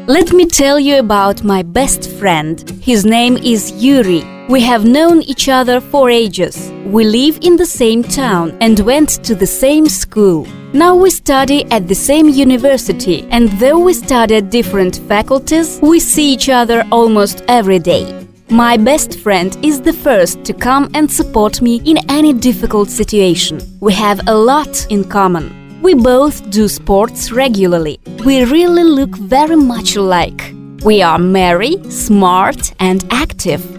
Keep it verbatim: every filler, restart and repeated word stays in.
Let me tell you about my best friend. His name is Yuri. We have known each other for ages. We live in the same town and went to the same school. Now we study at the same university, and though we study at different faculties, we see each other almost every day. My best friend is the first to come and support me in any difficult situation. We have a lot in common. We both do sports regularly. We really look very much alike. We are merry, smart and active.